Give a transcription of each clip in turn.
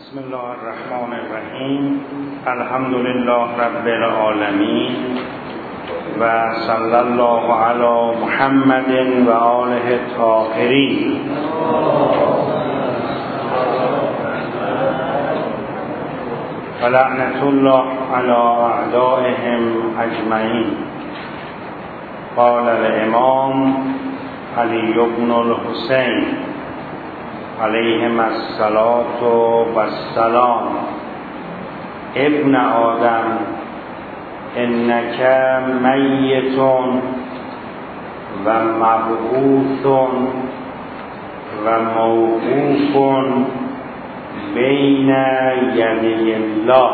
بسم الله الرحمن الرحیم. الحمد لله رب العالمین و صلی الله علی محمد و آله الطاهرین. و لعنت الله علی اعدائهم اجمعین. قال الامام علی بن الحسین علیهم الصلاة والسلام: ابن آدم انک میت و مبعوث و موقوف بین یدی الله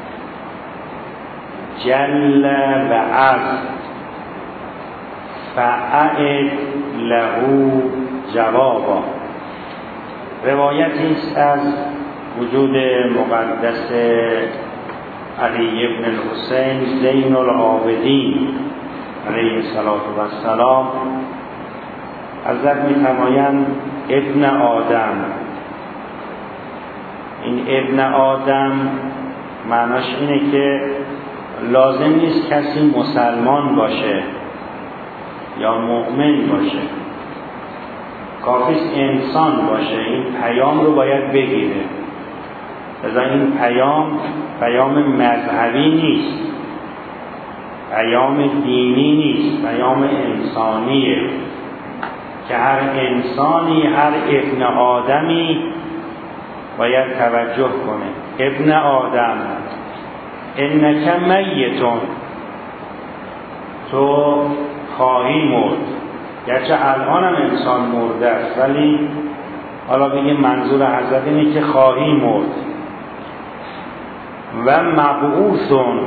جل و عز فاعد له جوابا. روایتی است از وجود مقدس علی بن الحسین زین العابدین علیه السلام. حضرت می‌فرمایند ابن آدم. این ابن آدم معناش اینه که لازم نیست کسی مسلمان باشه یا مؤمن باشه، کافیست انسان باشه. این پیام رو باید بگیره. لذا این پیام مذهبی نیست، پیام دینی نیست، پیام انسانیه که هر انسانی، هر ابن آدمی باید توجه کنه. ابن آدم انک میتون، تو خواهی مرد. گرچه الان هم انسان مرده است، ولی حالا بگه منظور حضرت اینه که خواهی مرد. و مبعوثون،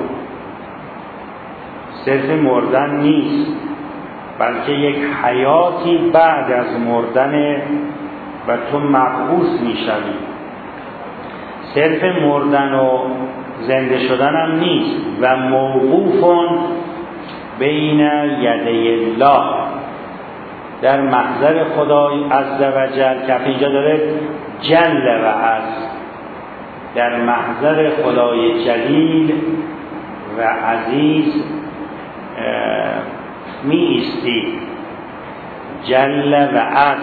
صرف مردن نیست، بلکه یک حیاتی بعد از مردن و تو مبعوث میشوی. صرف مردن و زنده شدن هم نیست. و موقوفون بین یدی الله، در محضر خدای عزوجل، که اینجا داره جل و عز، در محضر خدای جلیل و عزیز می ایستی. جل و عز.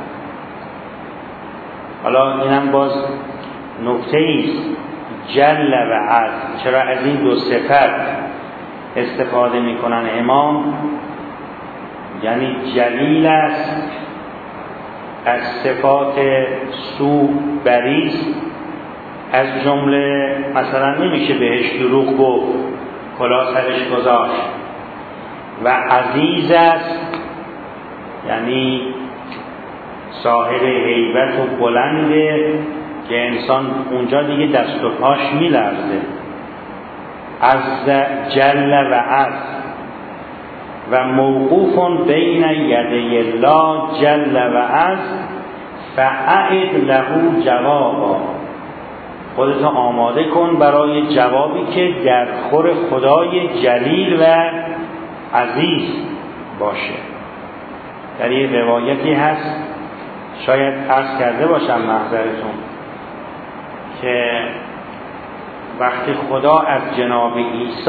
حالا اینم باز نکته ایست. جل و عز، چرا از این دو صفت استفاده میکنن امام؟ یعنی جلیل است، از صفات سو بریست. از جمله مثلا نمیشه بهش دروغ گفت، کلاه سرش گذاشت. و عزیز است، یعنی صاحب هیبت و بلنده که انسان اونجا دیگه دست و پاش میلرزه. عز جل و عز. و موقوف بین یدی الله جل و عز فاعد له جوابا. خودتو آماده کن برای جوابی که در خور خدای جلیل و عزیز باشه. در یه روایتی هست، شاید عرض کرده باشم محضرتون، که وقتی خدا از جناب عیسی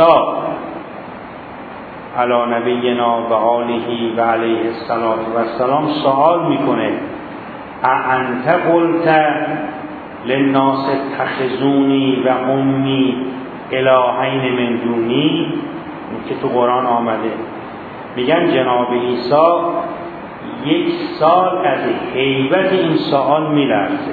علی نبینا و آله و علیه السلام سوال میکنه: اانت قلت للناس اتخذونی و امی الهین من دونی؟ که تو قرآن آمده. میگن جناب عیسی 1 سال از هیبت این سوال میلرزه،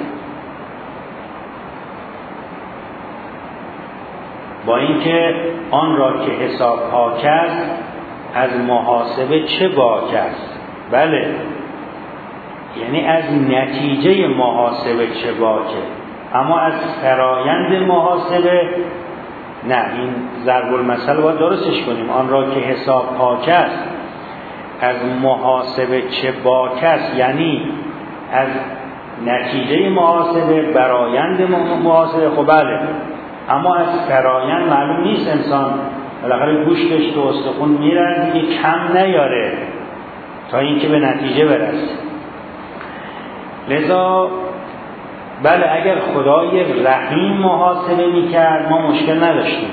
با اینکه آن را که حساب پاک است از محاسبه چه باک است. بله، یعنی از نتیجه محاسبه چه باکه، اما از فرایند محاسبه نه. این ضرب المثل باید درستش کنیم. آن را که حساب پاک است از محاسبه چه باک است، یعنی از نتیجه محاسبه، برایند محاسبه. خب بله، اما از فرایند معلوم نیست. انسان بالاخره گوشتش تو استخون میرن دیگه، کم نیاره تا اینکه به نتیجه برسه. لذا بله اگر خدای رحیم محاسبه میکرد ما مشکل نداشتیم،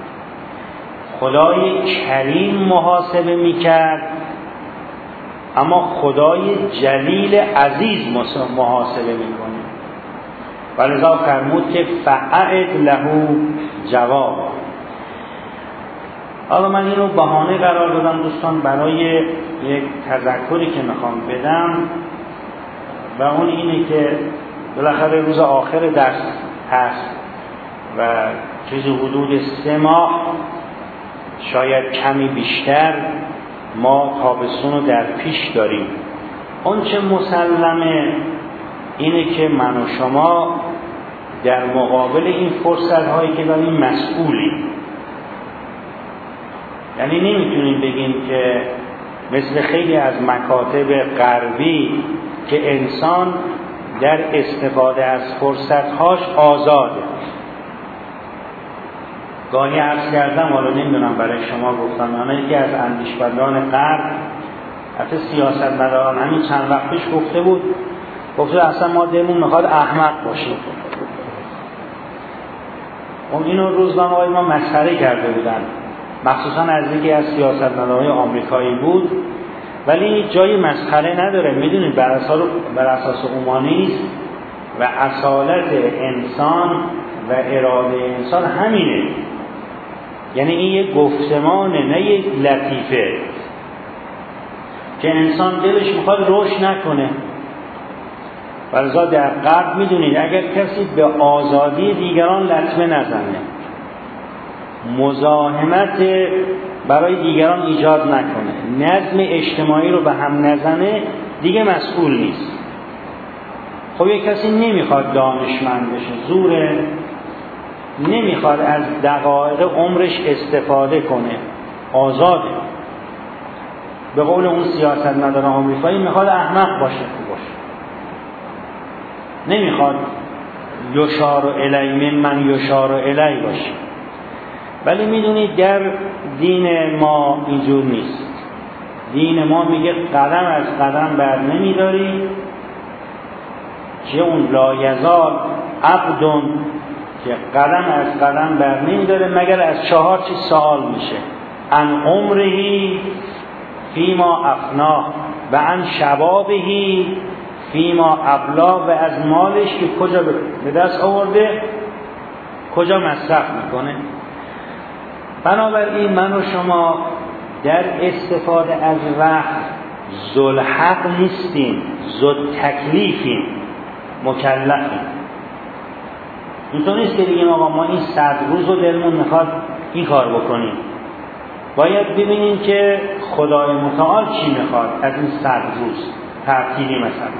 خدای کریم محاسبه میکرد، اما خدای جلیل عزیز محاسبه میکنه. ولذا فرمود که فاعد له جواب. حالا من اینو بهانه قرار دادم دوستان برای یک تذکری که میخوام بدم و اون اینه که بالاخره روز آخر درس هست و چیزی حدود 3 ماه شاید کمی بیشتر ما تابستون رو در پیش داریم. اون چه مسلمه اینه که من و شما در مقابل این فرصت هایی که داریم مسئولیم. یعنی نمیتونیم بگیم که مثل خیلی از مکاتب غربی که انسان در استفاده از فرصت‌هاش آزاده. گاهی عرض کردم، حالا نمیدونم برای شما گفتم، انا یکی از اندیشمندان غرب حتی سیاستمداران همین چند وقت پیش گفته اصلا ما دلمون میخواد احمق باشیم. اینو روزنامه‌های ما مسخره کرده بودن، مخصوصا از یکی از سیاستمدارهای آمریکایی بود، ولی جای مسخره نداره. میدونید بر اساس اومانیسم و اصالت انسان و اراده انسان همینه. یعنی این یک گفتمانه، نه یک لطیفه که انسان دلش میخواد رشد نکنه. ولذا در غرب میدونید اگر کسی به آزادی دیگران لطمه نزنه، مزاحمت برای دیگران ایجاد نکنه، نظم اجتماعی رو به هم نزنه، دیگه مسئول نیست. خب یک کسی نمیخواد دانشمند بشه، زوره، نمیخواد از دقایق عمرش استفاده کنه، آزاده. به قول اون سیاستمدار آمریکایی میخواد احمق باشه، نمیخواد یشار الی من یشار الی باشه. ولی میدونید در دین ما اینجور نیست. دین ما میگه قدم از قدم بر نمیداری، که اون لا یزال عبدون که قدم از قدم بر نمیداره مگر از 4 چیز سوال میشه: عن عمرهی فیما افنا و عن شبابهی فیما ابلا، و از مالش که کجا به دست آورده، کجا مصرف میکنه. بنابراین من و شما در استفاده از وقت ذوالحق نیستیم، ذوالتکلیفیم، مکلفیم. اینطور نیست که بگیم آقا ما این 100 روز رو دلمون میخواد این کار بکنیم. باید ببینیم که خدای متعال چی میخواد از این 100 روز ترتیبی. مثلا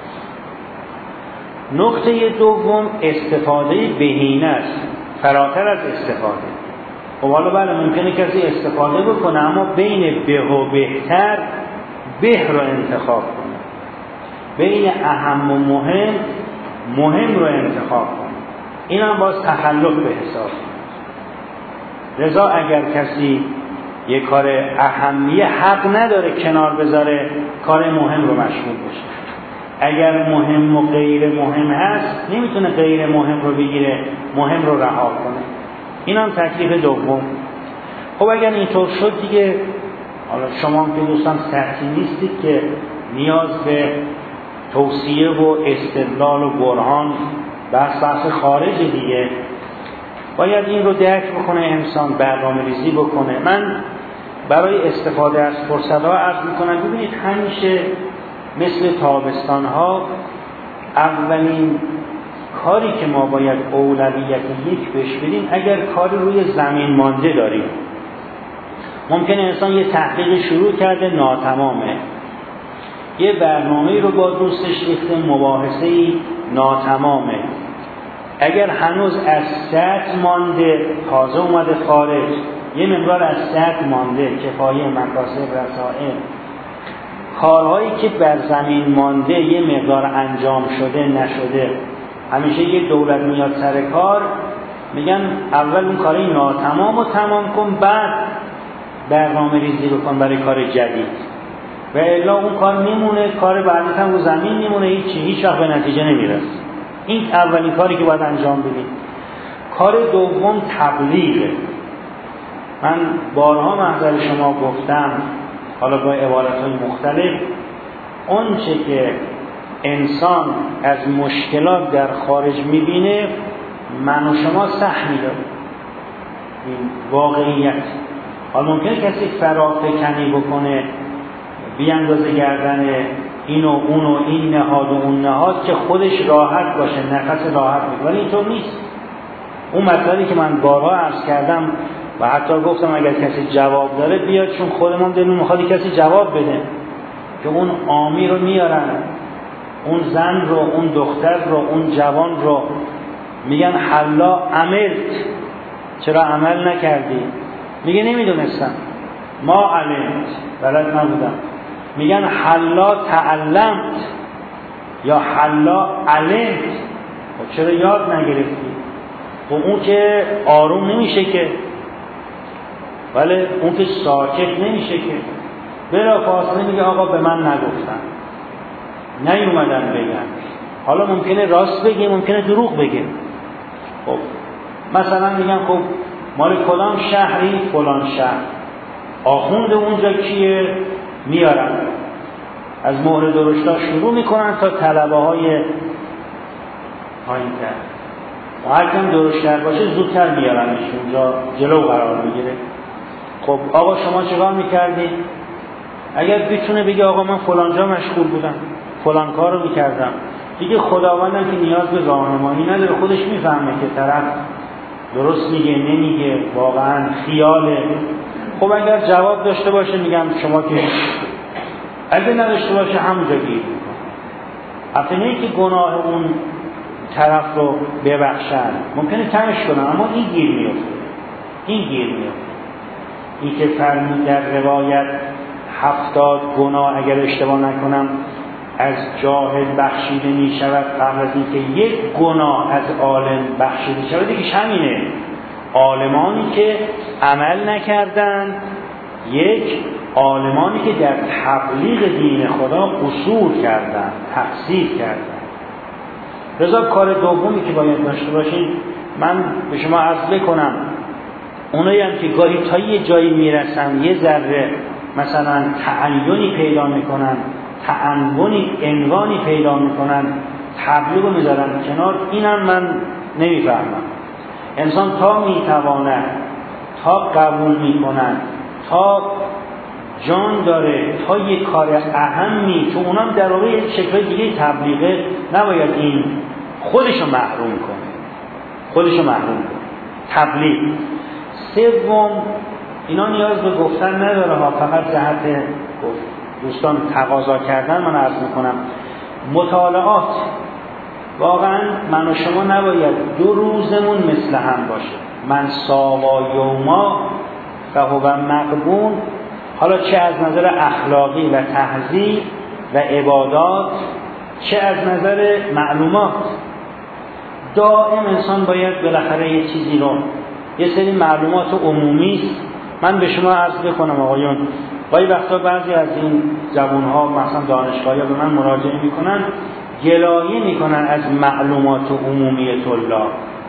نکته دوم استفاده بهینه است، فراتر از استفاده. خب حالا بله ممکنه کسی استفاده بکنه، اما بین به و بهتر به رو انتخاب کنه، بین اهم و مهم رو انتخاب کنه. این هم باز تخلف به حساب. لذا اگر کسی یک کار اهمیه حق نداره کنار بذاره، کار مهم رو مشغول بشه. اگر مهم و غیر مهم هست نمیتونه غیر مهم رو بگیره، مهم رو رها کنه. این هم تکلیف دوم. خب اگر اینطور شد دیگه، حالا شما که دوستان سختی نیستید که نیاز به توصیه و استدلال و برهان بحث خارج دیگه، باید این رو درک بکنه انسان، برنامه ریزی بکنه. من برای استفاده از فرصت‌ها عرض میکنم ببینید همیشه مثل تابستان‌ها اولین کاری که ما باید اولویت یک بهش بدیم، اگر کاری روی زمین مانده داریم، ممکنه انسان یه تحقیق شروع کرده ناتمامه، یه برنامه‌ای رو با دوستش ریخته، مباحثه‌ای ناتمامه، اگر هنوز از سطح مانده، تازه اومده خارج، یه مقدار از سطح مانده، کفایه، مکاسب، رسائل، کارهایی که بر زمین مانده یه مقدار انجام شده نشده، همیشه یه دولت میاد سر کار میگن اول اون کاری ناتمام رو تمام کن، بعد برنامه ریزی بکن برای کار جدید، و الا اون کار میمونه، کار بعدی هم رو زمین میمونه، هیچ وقت به نتیجه نمیرسه. این اولین کاری که باید انجام بدیم. کار دوم تبلیغه. من بارها محضر شما گفتم، حالا با عبارت‌های مختلف، اون چه که انسان از مشکلات در خارج می‌بینه من و شما سهمی داریم. این واقعیت. حالا ممکنه کسی فرافکنی بکنه، بیاندازه گردن این و اون و این نهاد و اون نهاد که خودش راحت باشه، نفس راحت بگیره، ولی اینطور نیست. اون مطلبی که من بارها عرض کردم و حتی گفتم اگر کسی جواب داره بیاد، چون خودمون دلمون میخواد کسی جواب بده، که اون عامی رو میارن، اون زن رو، اون دختر رو، اون جوان رو میگن حلا عملت، چرا عمل نکردی؟ میگه نمیدونستم، ما علمت، بلد نبودم. میگن حلا تعلمت یا حلا علمت، چرا یاد نگرفتی؟ و اون که آروم نمیشه که، ولی اون که ساکت نمیشه که، بلا فاصله میگه آقا به من نگفتن، نیومدن بگن. حالا ممکنه راست بگه، ممکنه دروغ بگه. خب مثلا میگن خب مال کدام شهری؟ فلان شهر. آخوند اونجا کیه؟ میارن، از مهر درشتا شروع میکنن تا طلبه های پایین‌تر. و هر کم درشتر باشه زودتر میارنش اونجا، جلو قرار میگیره. خب آقا شما چیکار میکردی؟ اگر بتونه بگه آقا من فلان جا مشغول بودم، فلان کار رو میکردم، دیگه خداوندم که نیاز به راهنمایی نداره، خودش میفهمه که طرف درست میگه نمیگه، واقعا خیاله. خب اگر جواب داشته باشه میگم شما که، اگر نداشته باشه همونجا گیر میکنه. حتی نه که گناه اون طرف رو ببخشن، ممکنه کمش کنن، اما این گیر میفته. این که فرمود در روایت 70 گناه اگر اشتباه نکنم از جاهل بخشیده می شود قبل از اینکه یک گناه از عالم بخشیده شود. دیگه همینه، عالمانی که عمل نکردن، یک عالمانی که در تبلیغ دین خدا قصور کردن، تقصیر کردن. لذا کار دومی که باید داشته باشین، من به شما عرض بکنم، اونایی هم که گاهی تا یه جایی میرسن، یه ذره مثلا تعینی پیدا میکنن، عنوانی پیدا میکنن، تبلیغ رو میذارن کنار، اینم من نمیفهمم. انسان تا میتواند، تا قبول میکنن، تا جان داره، تا یک کار اهمی، چون اونم در واقع یک شکل دیگه تبلیغه، نباید این خودشو محروم کنه. تبلیغ. سوم، اینا نیاز به گفتن نداره ها، فقط جهت دوستان تقاضا کردن من عرض میکنم. مطالعات، واقعا من و شما نباید 2 روزمون مثل هم باشه. من ساوا یوما فهو مقبول، حالا چه از نظر اخلاقی و تهذیب و عبادات، چه از نظر معلومات. دائم انسان باید بالاخره یه چیزی رو، یه سری معلومات عمومی است. من به شما عرض بکنم آقایون، گاهی وقتا بعضی از این جوان‌ها مثلا دانشگاهی‌ها به من مراجعه میکنن، گلایه میکنن از معلومات عمومی طلاب.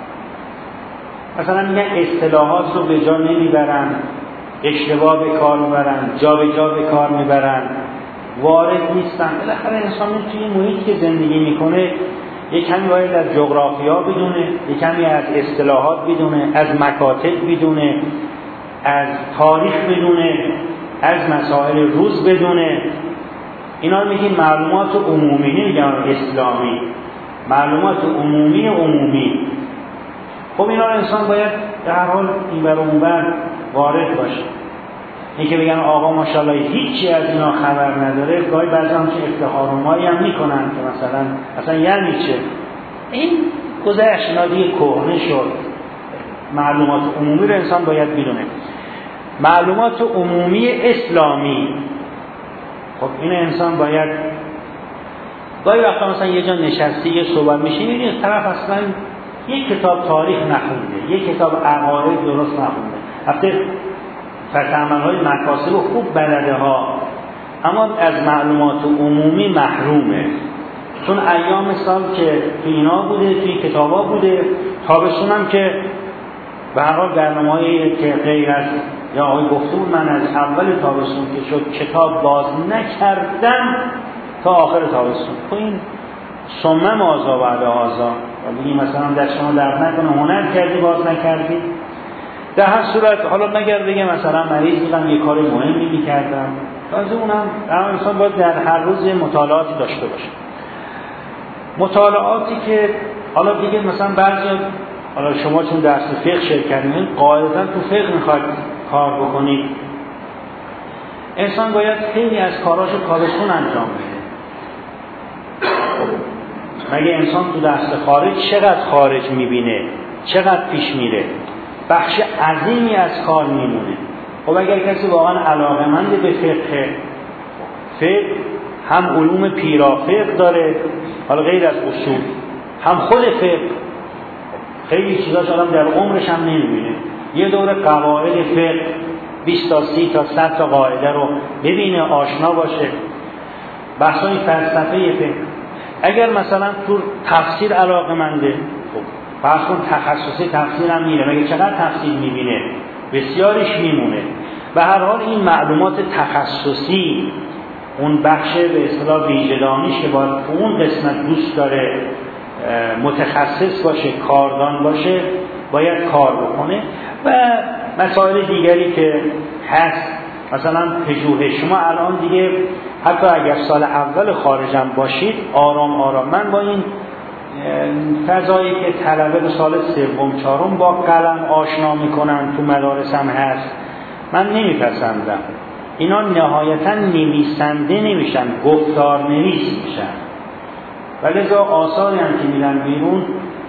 مثلا میگن اصطلاحات رو به جا نمیبرن، اشتباه به کار میبرن، جا به جا به کار میبرن، وارد نیستن. بالاخره انسان توی محیطی که زندگی میکنه یک کمی باید از جغرافیا بدونه، یک کمی از اصطلاحات بدونه، از مکاتب بدونه، از تاریخ بدونه، از مسائل روز بدونه. اینا رو میگیم معلومات عمومی، نمیگم اسلامی، معلومات عمومی. خب اینا رو انسان باید در هر حال این بر اون بر وارد باشه. این که بگن آقا ماشاءالله هیچی از اینا خبر نداره، گاهی بعضی هم که افتخارنمایی هم میکنن که مثلا یعنی چه؟ این گذشت، اینا دیگه کهنه شد. معلومات عمومی رو انسان باید بدونه. معلومات عمومی اسلامی، خب این انسان باید، گاهی وقتا مثلا یه جا نشستی یه صحبت میشه، میبینی طرف اصلا یک کتاب تاریخ نخونده، یک کتاب عقاید درست نخونده، البته فتعمل‌های مکاسب خوب بلده ها، اما از معلومات عمومی محرومه. چون ایام سال که تو اینا بوده، توی کتابا بوده، تابستون هم که به هر حال برنامه‌ای که غیر از یا آقای گفته بود من از اول تابستون که شد کتاب باز نکردم تا آخر تابستون. تو این سمه مازا بعد آزا و بگیم مثلا در شما درد نکنه هنر کردی باز نکردی. در هر صورت حالا مگر بگم مثلا مریض بودم یه کار مهمی میکردم، تازه اونم انسان باید در هر روز مطالعاتی داشته باشه. مطالعاتی که حالا دیگه مثلا بعضی حالا شما چون درس فقه شرکت می‌کنید قاعدتاً تو فقه میخواید کار بکنید، انسان باید خیلی از کاراشو تابستون انجام بده. مگه انسان تو درس خارج چقدر خارج میبینه، چقدر پیش میره، بخش عظیمی از کار میمونه. خب اگر کسی واقعا علاقه‌مند به فقه هم علوم پیرافقه داره، حالا غیر از اصول، هم خود فقه، خیلی چیزاش آدم در عمرش هم نمیبینه. یه دور قواعد فقه 20 تا 30 تا 100 تا قاعده رو ببینه، آشنا باشه. بحثای فلسفه فقه. اگر مثلا تو تفسیر علاقه‌منده، خب فرض کن تخصصی تفسیر هم میره، مگه چقدر تفسیر میبینه، بسیارش میمونه. به هر حال این معلومات تخصصی، اون بخش به اصطلاح ویژه‌دانیش که باید اون قسمت دوست داره متخصص باشه، کاردان باشه، باید کار بکنه. و مسائل دیگری که هست، مثلا پژوهش، شما الان دیگه حتی اگر سال اول خارجم باشید آرام آرام، من با این فضایی که طلبه به سال سوم چهارم با قلم آشنا میکنن تو مدارس هم هست، من نمیپسندم. اینا نهایتا نویسنده نمیشن، گفتار نویس میشن. و لذا آثاری هم که میدن بیرون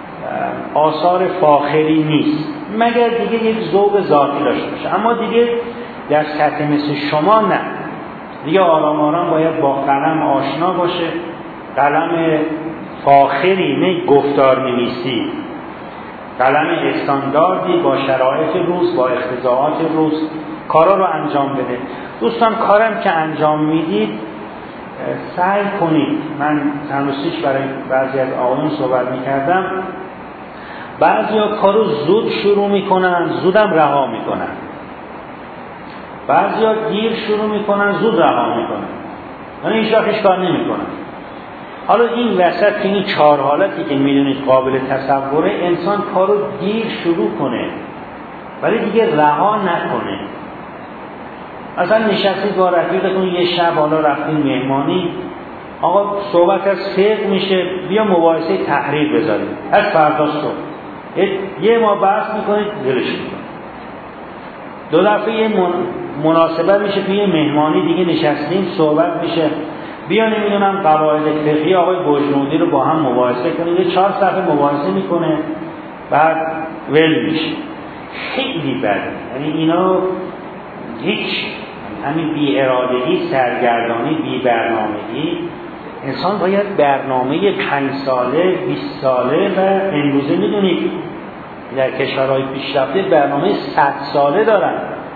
آثار فاخری نیست، مگر دیگه یک ذوق ذاتی داشته باشه. اما دیگه در سطح مثل شما نه، دیگه آرام آرام باید با قلم آشنا باشه، قلم فاخری، نه گفتار نویسی، قلم استانداردی با شرایط روز، با اقتضاعات روز کارا رو انجام بده. دوستان کارم که انجام میدید سعی کنید، من چند روز پیش برای بعضی از آقایون صحبت میکردم، بعضیا کارو زود شروع میکنن زودم رها میکنن، بعضیا دیر شروع میکنن زود رها میکنن، یعنی هیچ وقت کار نمیکنن. حالا این وسط که این چهار حالتی که میدونید قابل تصوره، انسان کارو دیر شروع کنه ولی دیگه رها نکنه. اصلا نشستید با رفیقتون یه شب، حالا رفتین مهمانی، آقا صحبت از فقه میشه، بیا مباحثه تحریر بذاریم از فردا صبح، یه ما بحث میکنید ولش میکنید. دو دفعه مناسبت میشه توی مهمانی دیگه نشستیم صحبت میشه، بیا نمیدونم قواعد فقهی آقای بوجنودی رو با هم مباحثه کنید، یه 4 صفحه مباحثه میکنه بعد ول میشه. خیلی بده، یعنی اینا هیچ، همین بی ارادگی، سرگردانی، بی برنامگی. انسان باید برنامه 5 ساله 20 ساله و امروزه میدونید در کشورهای پیشرفته برنامه 100 ساله دارن.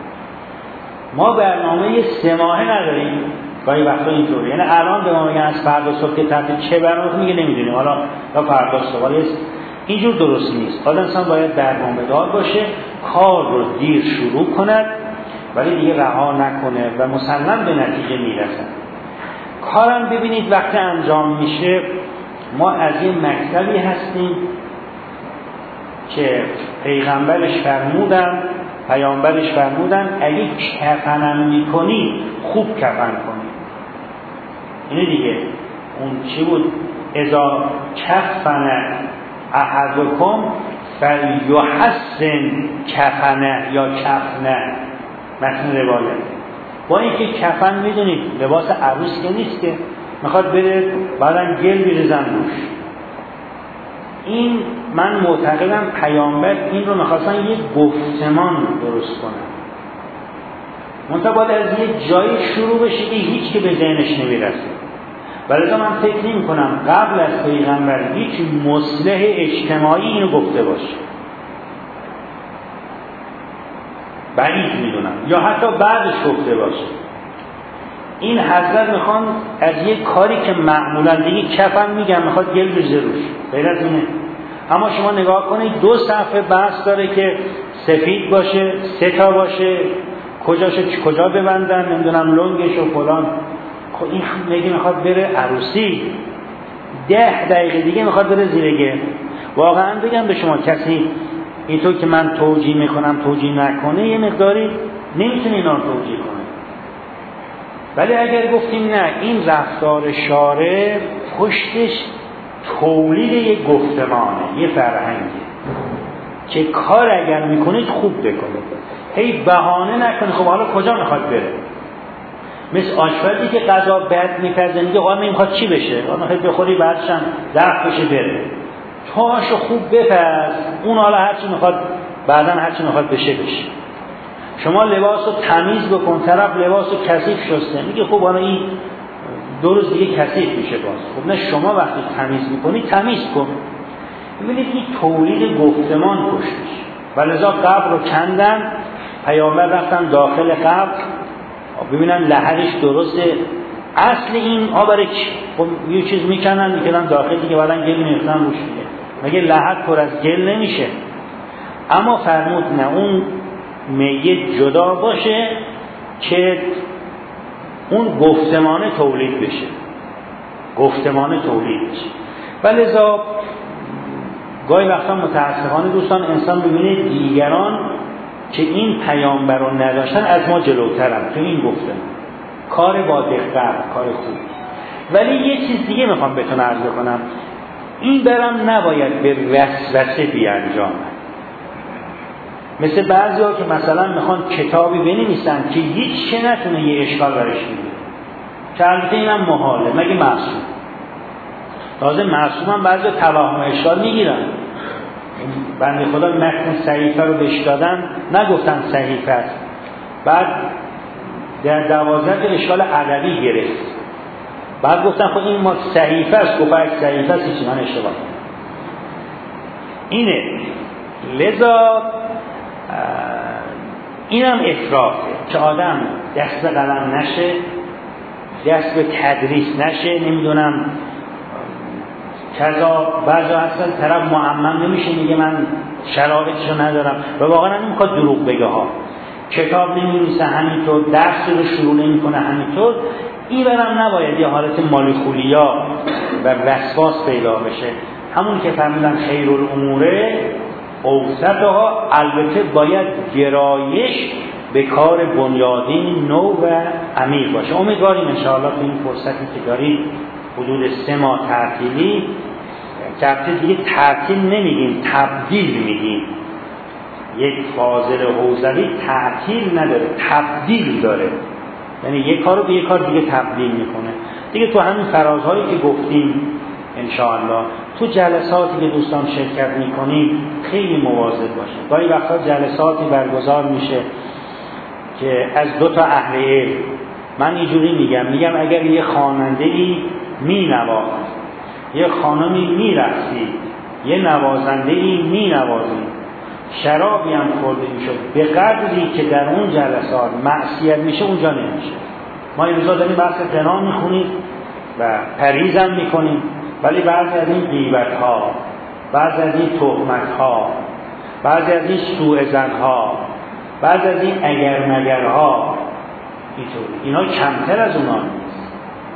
ما برنامه 3 ماهه نداریم گاهی وقتا اینطوری. یعنی الان به ما میگن از فردا صبح که تحت چه برنامه میگه نمیدونیم، حالا تا فردا صبح. اینجور درست نیست. حالا انسان باید برنامه دار باشه، کار رو دیر شروع کند ولی دیگه رها نکنه و مسلم به نتیجه میرسن. کارم ببینید وقتی انجام میشه، ما از یه مکتبی هستیم که پیامبرش فرمودن اگه کفنم میکنی خوب کفن کنی. اینه دیگه اون چی بود؟ اذا کفن احدکم فلیحسن کفنه یا کفنه، متن روایت. با اینکه کفن میدونید لباس عروس که نیست که میخواد بره بعدن گل بریزن روش. این من معتقدم پیامبر این رو میخواستن یک گفتمان درست کنن، منتها باید از یک جایی شروع بشه که هیچ که به ذهنش نمیرسه. ولی من فکر نمی کنم قبل از پیغمبر هیچ مصلح اجتماعی اینو گفته باشه، بعید میدونم، یا حتی بعدش گفته باشه. این حضرت میخوان از یک کاری که معمولا دیگه کفن میگن میخواد گل بریزه روش، غیر از اینه. اما شما نگاه کنید 2 صفحه بحث داره که سفید باشه، 3 تا باشه، کجا ببندن، نمیدونم لنگش و فلان. خب این میگه میخواد بره عروسی، 10 دقیقه دیگه میخواد بره زیرگه. واقعا بگم به شما، کسی اینطور که من توجیه میکنم توجیه نکنه یه مقداری نمیتونه اینا رو توجیه کنه. ولی اگر گفتیم نه، این رفتار شارع پشتش تولید یک گفتمانه، یه فرهنگه که کار اگر میکنید خوب بکنید، هی بهانه نکنید. خب حالا کجا میخواد بره؟ مثل آشپزی که غذا بد میپزه میگه آقا نمیخواد چی بشه، آقا میخواد بخوری بعدشم ضعف بشه بره. تاشو خوب بپز، اون حالا هرچی میخواد بعداً هرچی میخواد بشه. شما لباس رو تمیز بکن، طرف لباس رو کثیف شسته میگه خب حالا این 2 روز دیگه کثیف میشه باز. خب نه، شما وقتی تمیز میکنی تمیز کن. ببینید این تولید گفتمان پشتش. ولذا قبر رو کندن، پیامبر رفتن داخل قبر ببینن لحدش درسته. اصل این برای چی؟ خب یه چیز میکنن داخل دیگه، بعدن گل میفتن روش دیگه. مگه لحد پر از گل نمیشه؟ اما فرمود نه، اون میت جدا باشه که اون گفتمانه تولید بشه، گفتمانه تولید بشه. ولذا گاهی وقتا متاسفانه دوستان انسان ببینه دیگران که این پیامبر رو نداشتن از ما جلوترن تو این گفتن، کار با دقت، کار خوب. ولی یه چیز دیگه میخوام بهتون عرض کنم، این برم نباید به وسوسه بیانجامه. مثل بعضی ها که مثلا میخوان کتابی بنویسن که هیچ چه نتونه یه اشکال برش میده، که البته اینم محاله مگه معصوم. تازه معصوم هم بعضی ها توهم اشکال میگیرن. بنده خدا متن صحیفه رو بهش دادن، نگفتن صحیفه است، بعد در 12 اشکال ادبی گرفت، بعد گفتن خب این ما صحیفه است، گفت اگه صحیفه است چی، من اشتباه اینه. لذا اینم افراطه که آدم دست به قلم نشه، دست به تدریس نشه، نمیدونم کذا. بعضا اصلا طرف معمم نمیشه، میگه من شرایطشو ندارم و واقعا نمیخواد دروغ بگه ها، کتاب نمی‌نویسه همینطور، درس رو شروع نمی‌کنه همینطور. این برم نباید یه حالت مالیخولیا و وسواس پیدا بشه. همون که فرمودن خیرالاموره اوسطها، البته باید گرایش به کار بنیادین نو و عمیق باشه. امیدواریم انشاءالله تو این فرصتی که داریم حدود 3 ماه تعطیلی، دیگه تعطیل نمیگیم، تبدیل میگیم. یک فاضل حوزوی تعطیل نداره، تبدیل داره، یعنی یک کارو به یک کار دیگه تبدیل میکنه دیگه. تو همین فرازهایی که گفتیم انشاءالله، تو جلساتی که دوستان شرکت میکنیم خیلی مواظب باشید. گاهی وقتا جلساتی برگزار میشه که از 2 تا اهل علم، من اینجوری میگم اگر یه خواننده‌ای مینواخت، یه خانمی میرقصید، یه نوازنده‌ای مینوازید، شرابی هم خورده میشد، به قدری که در اون جلسات معصیت میشه اونجا نمیشه. ما این روزا داریم بحث زنا میخونیم و پریز هم میکنیم، ولی بعضی از این غیبت ها، بعضی از این تهمت ها، بعضی از این سوء ظن ها، بعضی از این اگر مگر ها، اینا کمتر از اونا نیست.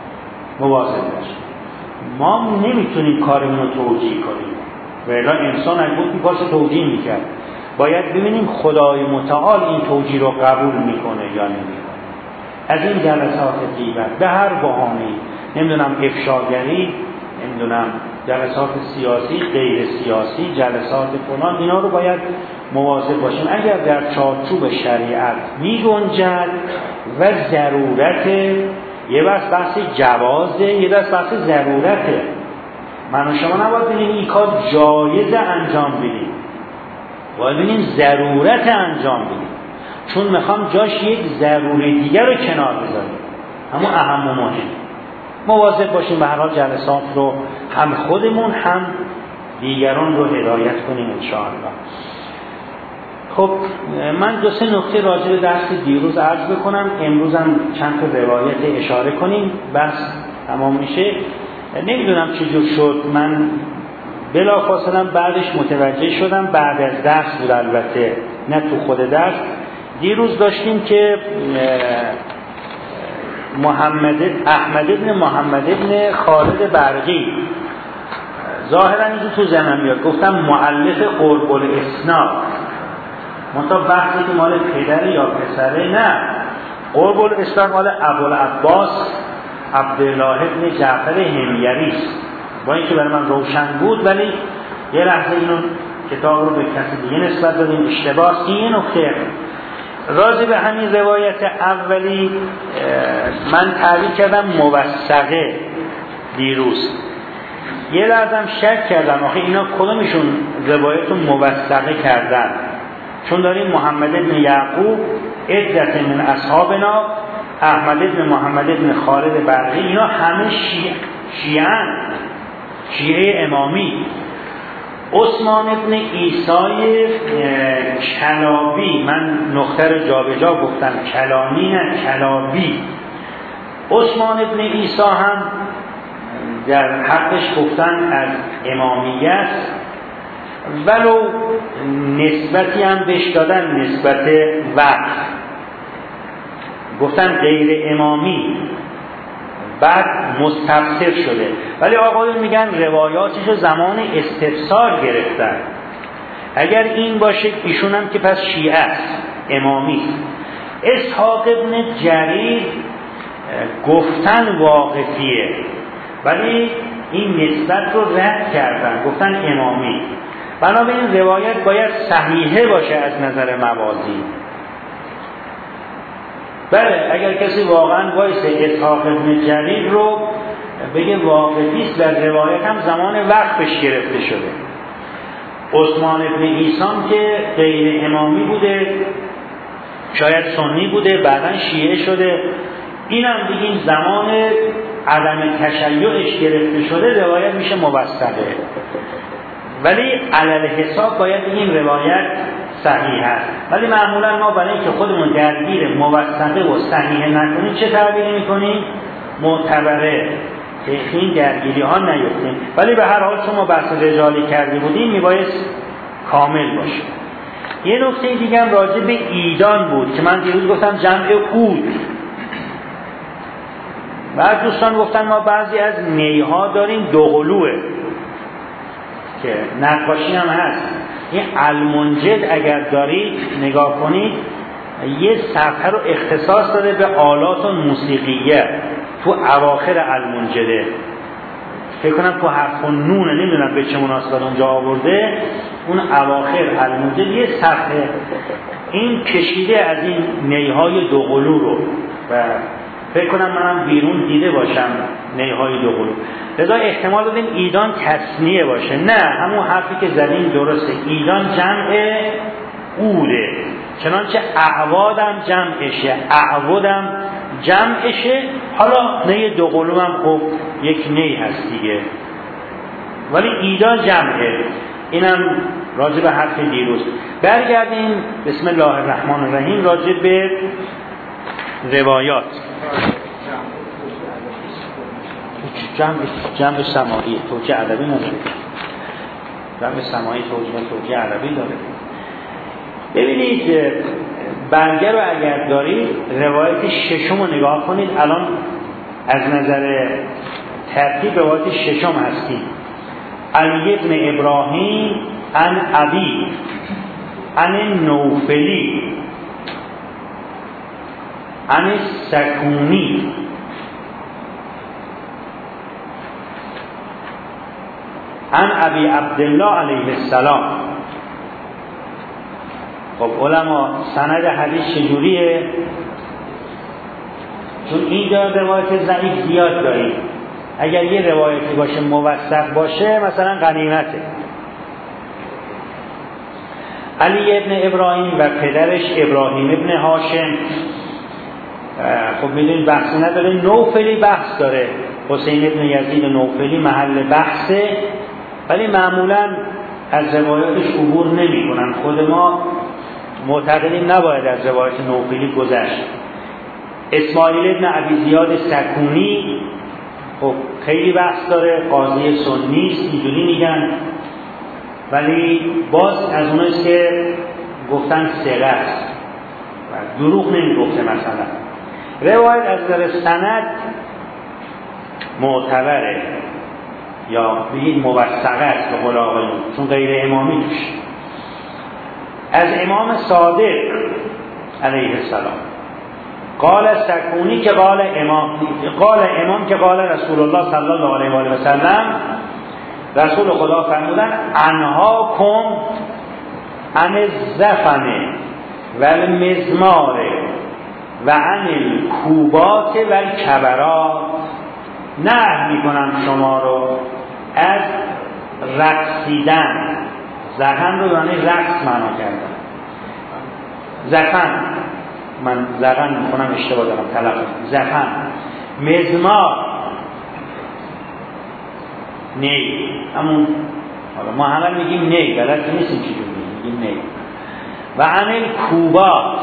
مواظب باشید. ما نمیتونیم کارمون رو توجیه کنیم، ولی انسان اگه بود می‌خواست توجیه میکرد. باید ببینیم خدای متعال این توجیه رو قبول میکنه یا نمیکنه. از این جلسات غیبت به هر بهانه‌ای، نمیدونم افشاگری، نمیدونم جلسات سیاسی، غیر سیاسی، جلسات فلان، اینا رو باید مواظب باشیم. اگر در چارچوب شریعت میگنجد و ضرورت، یه بحث جوازه، یه بحث ضرورته. من و شما نباید ببینیم این کار جایز انجام بدیم، باید ببینیم ضرورت انجام بدیم، چون میخوام جاش یک ضروری دیگر رو کنار بذاریم. اما اهم و مهم مواظب باشیم به هر حال جلسات رو هم خودمون هم دیگران رو هدایت کنیم انشاءالله. خب من دو سه نکته راجع به درس دیروز عرض بکنم، امروز هم چند تا روایت اشاره کنیم بس تمام میشه. نمیدونم چجور شد، من بلافاصله بعدش متوجه شدم، بعد از درس بود البته نه تو خود درس. دیروز داشتیم که احمد ابن محمد ابن خالد برقی، ظاهرا اینجا تو ذهنم میاد، گفتم مؤلف قرب الاسناد، منتها بحثی که مال پدر یا پسره، نه، قرب الاسناد مال ابوالعباس عبدالله ابن جعفر حمیری است. با اینکه برای من روشن بود ولی یه لحظه اینو کتاب رو به کسی دیگه نسبت دادیم، اشتباهی. یه نکته راجع به همین روایت اولی من تعبیر کردم موثقه دیروز، یه لحظم شک کردم آخه اینا کدومشون روایتون موثقه کردن، چون داریم محمد بن یعقوب عدت من اصحابنا، احمد بن محمد بن خالد برقی، اینا همه شیعه امامی. عثمان ابن عیسی کلابی، من نقطه رو جابجا گفتم، کلانی نه کلابی. عثمان ابن عیسی هم در حقش گفتن از امامیت، ولو نسبتی هم بهش دادن، نسبت وقت گفتن غیر امامی، بعد مستفسر شده، ولی آقایون میگن روایاتش رو زمان استفسار گرفتن. اگر این باشه ایشون هم که پس شیعه است، امامی. اسحاق ابن جریر گفتن واقفیه ولی این نسبت رو رد کردن، گفتن امامی. بنابراین روایت باید صحیحه باشه از نظر موازین. بله اگر کسی واقعا وایسه اسحاق ابن جریر رو بگه واقفیست و روایت هم زمان وقفش گرفته شده. عثمان ابن عیسی که غیر امامی بوده، شاید سنی بوده، بعداً شیعه شده، اینم بگیم زمان عدم تشیعش گرفته شده، روایت میشه موثقه. ولی علل حساب باید بگیم روایت صحیح است. ولی معمولا ما برای اینکه خودمون درگیر موثقه و صحیح نکنیم چه تعبیری میکنیم؟ معتبره، که این درگیری ها نیفتیم. ولی به هر حال چون ما بحث رجالی کرده بودیم میبایست کامل باشه. یه نکته دیگه هم راجع به ایدان بود که من دیروز گفتم جمع اود. بعد دوستان گفتن ما بعضی از نیها داریم دوقلوه که نقاشی هم هست. این المنجد اگر دارید نگاه کنید یه صفحه رو اختصاص داده به آلات موسیقیه تو اواخر المنجده، فکر کنم تو حرف و نونه، نمیدونم به چه مناسبت اونجا آورده، اون اواخر المنجد یه صفحه این کشیده از این نیهای دوقلو رو و فکر کنم منم بیرون دیده باشم نیهای دوقلو. لذا احتمال دادیم ایدان تصنیه باشه. نه، همون حرفی که زدیم درسته، ایدان جمع اوده، چنانچه اعوادم جمعشه، اعوادم جمعشه. حالا نی دوقلو هم خب یک نی هست دیگه، ولی ایدان جمعه. اینم راجع به حرف دیروز. برگردیم بسم الله الرحمن الرحیم راجع به روایات. جنب سماعی توجیه عربی نداره، جنب سماعی توجیه عربی داره. ببینید برگه رو اگر دارید روایت ششم رو نگاه کنید. الان از نظر ترتیب روایت ششم هستیم. علی ابن ابراهیم عن ابی عن نوفلی عن سکونی عن ابی عبدالله علیه السلام. خب علما سند حدیث چجوریه؟ چون این دار روایت ضعیف زیاد داریم. اگر یه روایتی باشه موثق باشه مثلا غنیمته. علی ابن ابراهیم و پدرش ابراهیم ابن هاشم، خب میدونید بحثی نداره. نوفلی بحث داره، حسین ابن یزید نوفلی محل بحثه، ولی معمولا از روایاتش عبور نمی کنن. خود ما معتقدیم نباید از روایت نوفلی گذشت. اسماعیل ابن ابی زیاد سکونی خب خیلی بحث داره، قاضی سنی است اینجوری میگن، ولی باز از اونایست که گفتن ثقه است و دروغ نمیگفته. مثلا روایت از نظر سند معتبره یا بگید موثقه است به قول آقایون، چون غیر امامی توش. از امام صادق علیه السلام قال سکونی که قال امام که قال رسول الله صلی الله علیه و آله و سلم، رسول خدا فرمودن انهاکم عن الزفن و المزمار و عن الکوبات و الکبرات، نهی میکنم شما رو از رقصیدن. زفن رو یعنی رقص معنا کردن. زفن من زفن میکنم اشتباه دارم تلفظ. زفن، مزمار، نی، همون حالا ما همه میگیم نی، بلد نیستیم چی میگیم نی. و عن الکوبات،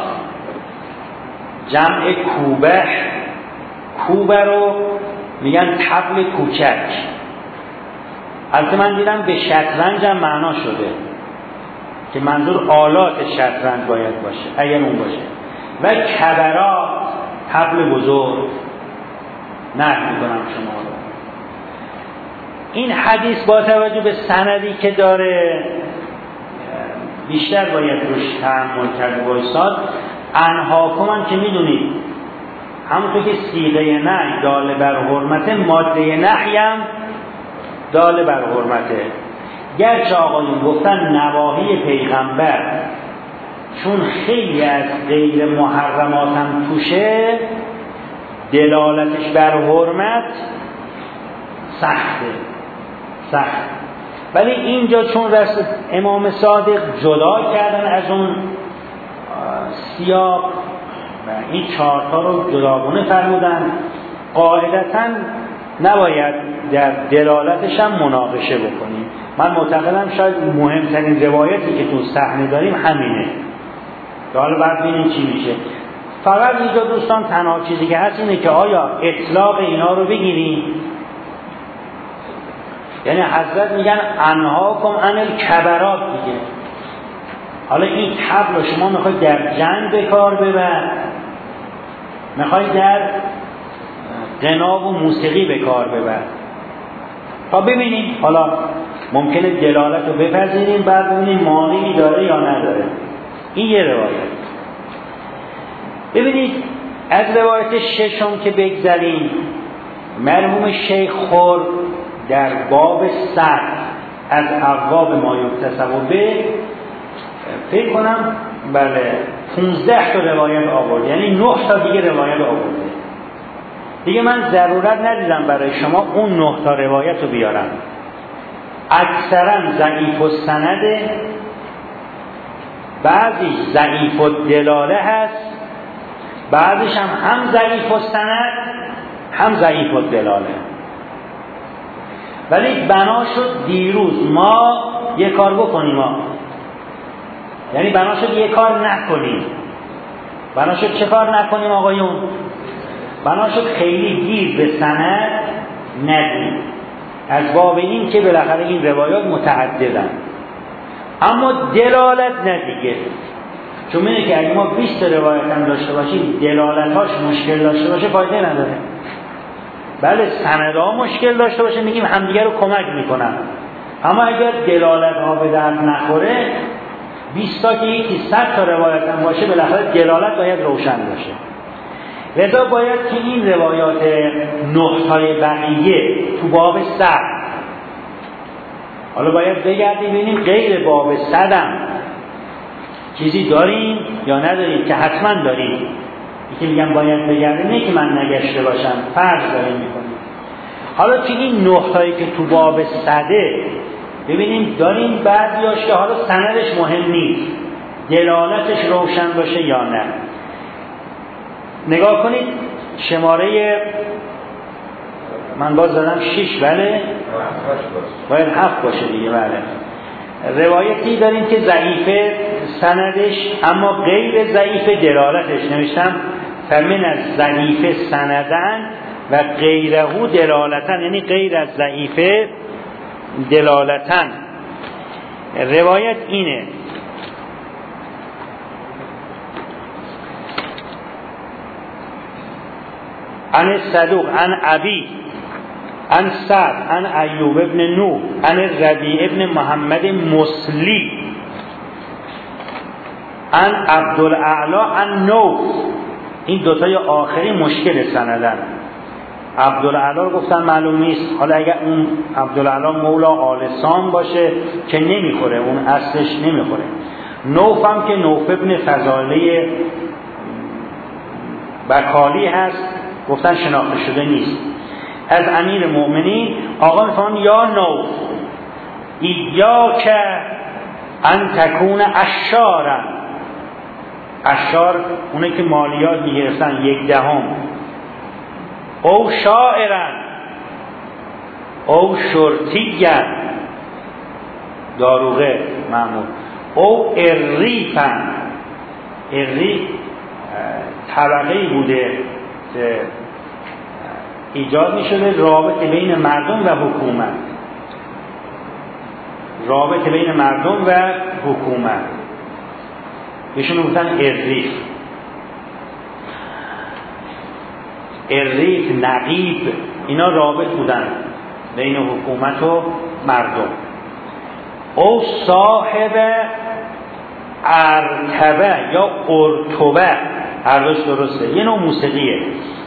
جمع کوبه، کوبه رو میگن طبل کوچک. البته من دیدم به شطرنج هم معنا شده که منظور آلات شطرنج باید باشه اگر اون باشه. و کبرات، طبل بزرگ، نهی میکنم شما رو. این حدیث با توجه به سندی که داره بیشتر باید روش تأمل کرد و ایستاد. انهاکم هم که میدونید همونطور که صیغه نهی دال بر حرمته، ماده نهی هم دال بر حرمته. گرچه آقایون گفتن نواهی پیغمبر چون خیلی از غیر محرمات هم توشه، دلالتش بر حرمت سخت، ولی اینجا چون رسول امام صادق جدا کردن از اون سیاق و این چهارتا رو جداگونه فرمودن، قاعدتاً نباید در دلالتش هم مناقشه بکنیم. من معتقدم شاید مهمترین روایتی که تو صحنه داریم همینه که حالا بعد ببینیم چی میشه. فقط اینجا دوستان تنها چیزی که هست اینه که آیا اطلاق اینا رو بگیریم، یعنی حضرت میگن انهاکم عن الکبرات دیگه. حالا این طبل رو شما میخواید در جنگ به کار ببر، میخواید در غنا و موسیقی به کار ببر، تا ببینیم حالا ممکنه دلالت رو بپذیریم بعد ببینیم مانعی داره یا نداره. این یه روایت. ببینید از روایت ششم که بگذاریم، مرحوم شیخ خور در باب صد از ابواب ما یکتسب به فکر کنم 15 تا روایت آورد، یعنی 9 تا دیگه روایت آورده. دیگه من ضرورت ندیدم برای شما اون 9 تا روایت رو بیارم. اکثرا ضعیف السند، بعضی ضعیف الدلاله هست، بعضیش هم ضعیف السند هم ضعیف الدلاله. ولی بنا شد دیروز ما یه کار بکنیم، یعنی بنا شد یه کار نکنیم. بنا شد چه کار نکنیم آقایون؟ بنا شد خیلی گیر به سند ندیم، از باب این که بالاخره این روایات متعددن، اما دلالت ندیگه. چون اینه که اگه ما 20 روایت هم داشته باشیم دلالت‌هاش مشکل داشته باشه فایده نداره. بله سندها مشکل داشته باشه میگیم همدیگه رو کمک میکنن، اما اگر دلالت‌ها به درد نخوره 20 تا که یکی 100 تا روایت هم باشه بالاخره دلالت باید روشن باشه. لذا باید که این روایات 9 تای بقیه تو باب 100 حالا باید بگردیم ببینیم غیر باب 100 هم چیزی داریم یا نداریم، که حتما داریم. یکی میگم باید بگردیم، نه که من نگشته باشم، فرض داریم میکنیم. حالا که این 9 تایی که تو باب 100 ببینیم داریم، بعضیاش که حالا سندش مهم نیست، دلالتش روشن باشه یا نه. نگاه کنید شماره من باز دادم 6، بله باید 7 باشه دیگه. بله روایتی داریم که ضعیفه سندش اما غیر ضعیف دلالتش. نوشتم فمن از ضعیف سندن و غیره دلالتن، یعنی غیر از ضعیف دلالتن. روایت اینه: عن صدوق عن ابی عن سعد عن ایوب ابن نوح عن ربیع ابن محمد مسلی عن عبدالاعلی عن نوح. این دوتای آخری مشکل سندن. عبدالاعلی رو گفتن معلوم نیست، حالا اگر اون عبدالاعلی مولا آل سام باشه که نمیخوره، اون اصلش نمیخوره. نوح هم که نوح ابن فضاله بکالی هست، گفتن شناخته شده نیست. از امیر مؤمنین آقا میفرمان یا نوح ایاک ان تکون اشارا. اشار اونه که مالیات میگرفتن 1/10. او شاعرن او شرطیگن داروغه معمول، او اریفن. اریف طبقه‌ای بوده که ایجاد می شده رابطه بین مردم و حکومت، رابطه بین مردم و حکومت. بهشون میگفتن اریف. اریف، نقیب، اینا رابط بودن بین حکومت و مردم. او صاحب ارتبه یا ارتبه، هر دوش درسته، یه نوع موسیقیه.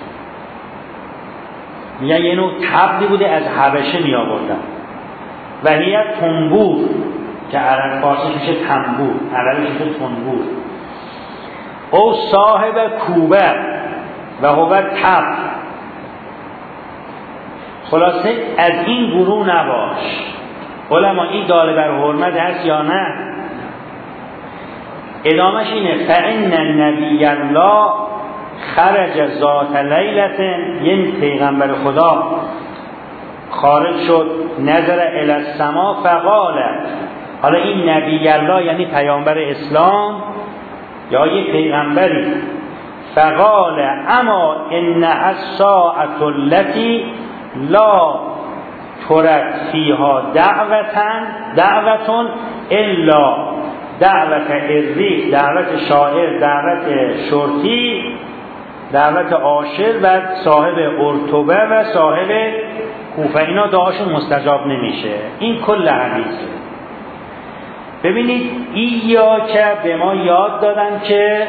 میگن یه نوع طبلی بوده از حبشه می آوردن. و هیه تنبور که عرب فارسی میشه تنبور، عربش میشه تنبور. او صاحب کوبه و هو طبل. خلاصه از این گروه نباش. علما این داله بر حرمت هست یا نه؟ ادامش اینه: فإن النبی الله خرج ذات لیلت، یعنی پیغمبر خدا خارج شد، نظر الی السما فقال. حالا این نبی الله یعنی پیامبر اسلام یا یک پیغمبری. فقال اما ان الساعة التي لا ترد فیها دعوة الا دعوت اریف، دعوت شاعر، دعوت شرطی، دعوت عاشر و صاحب ارتبه و صاحب کوفه. اینا دعاشون مستجاب نمیشه. این کل حدیثه. ببینید ایا که به ما یاد دادن که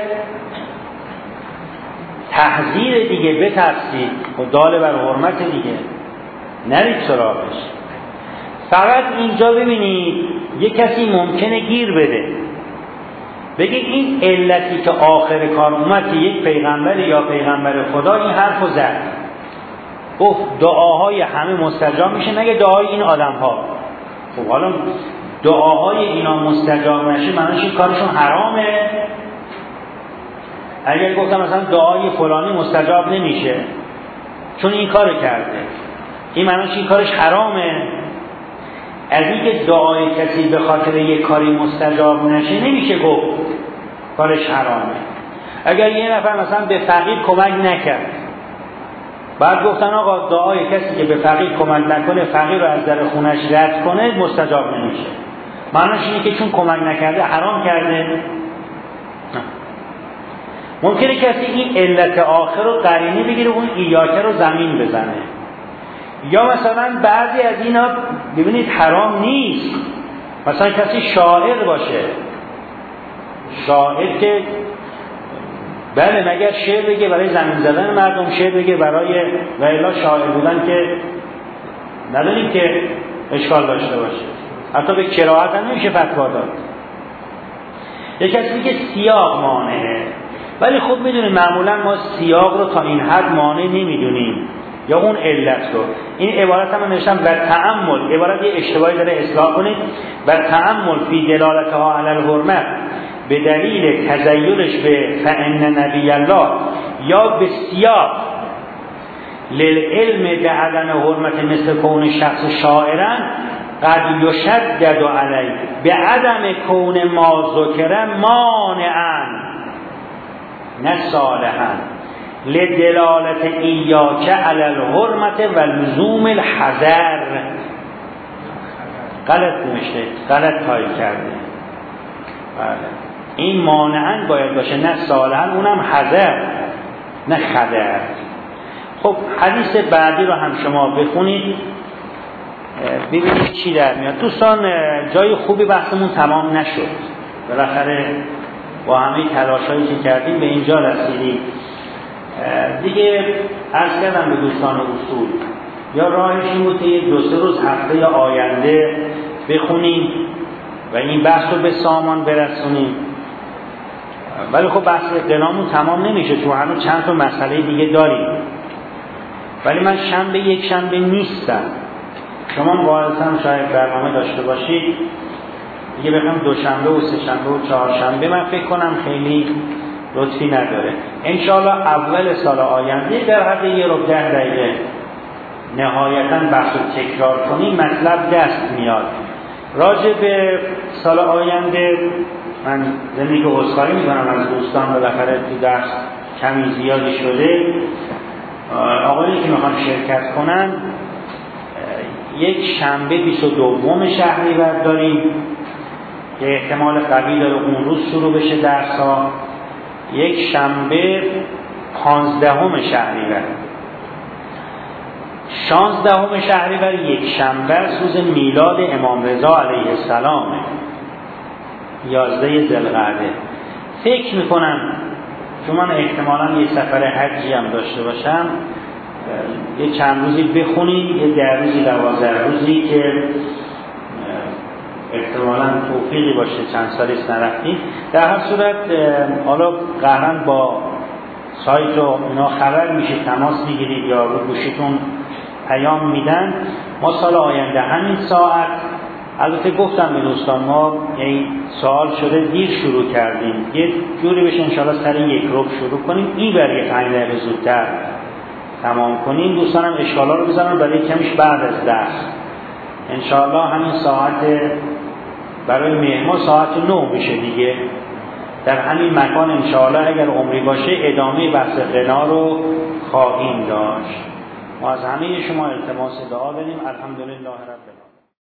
تحذیر دیگه بترسید و داله بر حرمت دیگه نرید سراغش. فقط اینجا ببینید یک کسی ممکنه گیر بده، بگه این علتی که آخر کار اومد که یک پیغمبر یا پیغمبر خدا این حرفو زد، گفت دعاهای همه مستجاب میشه مگه دعای این آدم ها. خب حالا دعاهای اینا مستجاب نشه معنیش این کارشون حرامه؟ اگر گفتم مثلا دعای فلانی مستجاب نمیشه چون این کار کرده، این معنیش این کارش حرامه؟ از اینکه دعای کسی به خاطر یک کاری مستجاب نشه نمیشه گفت کارش حرامه. اگر یه نفر مثلا به فقیر کمک نکرد، بعد گفتن آقا دعای کسی که به فقیر کمک نکنه، فقیر رو از در خونش رد کنه، مستجاب نمیشه. معنیش اینه که چون کمک نکرده حرام کرده؟ ممکنه کسی این علت آخر رو قرینه بگیره، اون ایاکه رو زمین بزنه. یا مثلا بعضی از اینا ببینید حرام نیست، مثلا کسی شاعر باشه، شاعر که بله مگر شعر بگه برای زمین زدن مردم، شعر بگه برای و الا شاعر بودن که نداریم که اشکال داشته باشه، حتی به قرائت هم نمیشه فتوا داد. یک کسی که سیاق مانعه، ولی خب میدونیم معمولا ما سیاق رو تا این حد مانع نمیدونیم یا اون علت رو. این عبارت هم نوشتم و تأمل، عبارت یه اشتباهی داره اصلاح کنید. و تأمل فی دلالتها علی الحرمت به دلیل تزیلش به فإن نبی الله یا به سیاق للعلم بعدم حرمت مثل کون شخص شاعرن قد یشدد علی به عدم کون ما ذکر مانعا نه صالحا لدلالت ایاک علی الحرمت و لزوم الحذر. غلط نوشته، غلط تایپ کرده. بله این مانعا باید باشه نه صالحا، اونم حذر نه خدر. خب حدیث بعدی رو هم شما بخونید ببینید چی در میاد. دوستان جای خوبی بحثمون تمام نشد، بالاخره با همه تلاشایی که کردیم به اینجا رسیدیم دیگه. عرض کردم به دوستان اصول یا راهش این بود که 2-3 روز هفته آینده بخونیم و این بحث رو به سامان برسونیم. ولی خب بحث اقتنامون تمام نمیشه چون هنوز چند تا مسئله دیگه داریم. ولی من یک شنبه نیستم، شما قاعدتاً شاید برنامه داشته باشید دیگه، بخوام دوشنبه و سه‌شنبه و چهارشنبه من فکر کنم خیلی لطفی نداره. انشاءالله اول سال آینده در حد 10 دقیقه نهایتاً بحث رو تکرار کنیم مطلب دست میاد. راجع به سال آینده من زمینی که عذرخواهی میکنم از دوستان، بالاخره تو درس کمی زیادی شده. آقایی که میخوان شرکت کنن یک شنبه 22 شهریور داریم که احتمال قوی داره اون روز شروع بشه درس‌ها. یک شنبه 15 شهریور، 16 شهریور یک شنبه روز میلاد امام رضا علیه السلام، 11 ذوالقعده. فکر میکنم چون من احتمالاً یه سفر حجی هم داشته باشم یه چند روزی بخونید، یه 10 روزی 12 روزی که احتمالاً توفیقی باشه، چند سالیست نرفتیم. در هر صورت حالا قهرن با سایت و اینا خبر میشه، تماس میگیرید یا رو گوشیتون پیام میدن. ما سال آینده همین ساعت، البته گفتم به دوستان ما یعنی سوال شده دیر شروع کردیم، یه جوری بشه انشاءالله سر 1 ربع شروع کنیم، این برای 5 دقیقه زودتر تمام کنیم. دوستانم اشکالا رو بزنن برای کمیش بعد از درس انشاءالله همین ساعت برای مهمان ساعت 9 میشه دیگه، در همین مکان انشاءالله اگر عمری باشه ادامه بحث غنا رو خواهیم داشت. ما از همه شما التماس دعا داریم. الحمدلله رب